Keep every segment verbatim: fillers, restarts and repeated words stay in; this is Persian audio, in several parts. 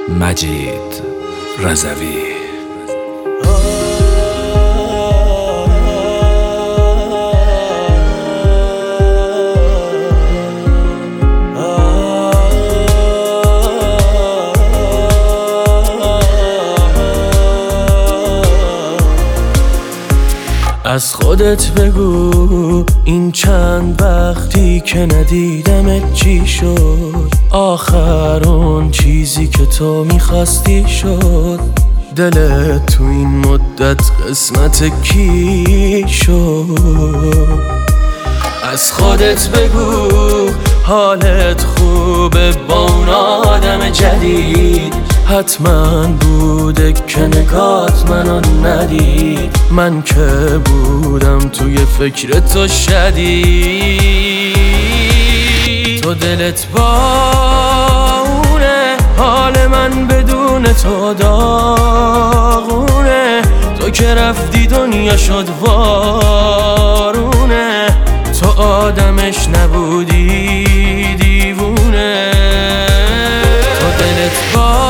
مجید رضوی. از خودت بگو این چند وقتی که ندیدمت چی شد؟ آخر اون چیزی که تو میخواستی شد؟ دلت تو این مدت قسمت کی شد؟ از خودت بگو حالت خوبه با اون آدم جدید؟ حتما بوده که نگات منو ندید. من که بودم توی فکر تو شدید. تو دلت با اونه، حال من بدون تو داغونه. تو که رفتی دنیا شد وارونه. تو آدمش نبودی دیوونه. تو دلت با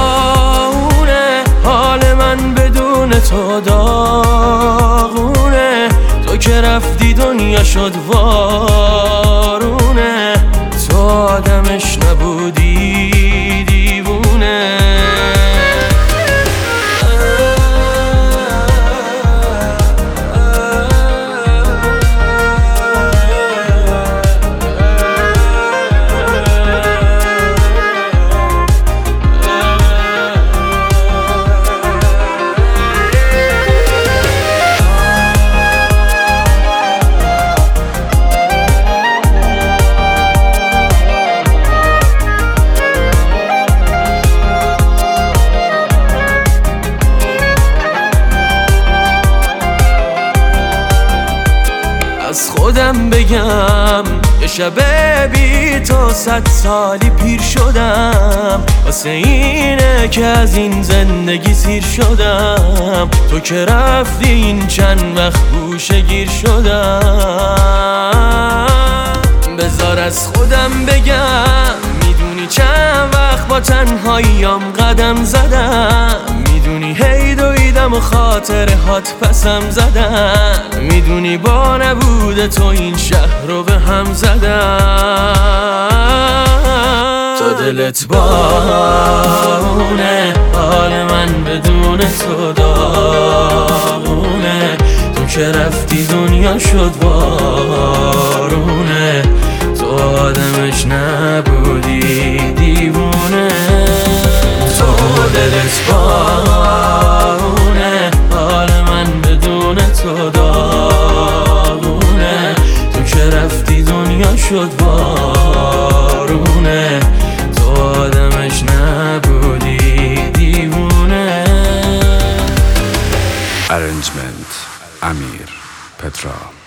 تو داغونه. تو که رفتی دنیا شد وارونه. تو آدمش نبودی دیوونه. از خودم بگم یه شب بی تو صد سالی پیر شدم. واسه اینه که از این زندگی سیر شدم. تو که رفتی این چند وقت گوشه گیر شدم. بذار از خودم بگم میدونی چند وقت با تنهاییام قدم زدم. میدونی هی دویدم و خاطرهات پسم زدن. میدونی با نبود تو این شهر رو به هم زدن. تو دلت بارونه، حال من بدون تو داغونه. تو که رفتی دنیا شد بارونه. تو آدمش نبودی دیوونه. تو دلت بارونه، حال من بدون تو داغونه. تو که رفتی دنیا شد بارونه. تو آدمش نبودی دیوونه. ارنجمنت امیر پترا.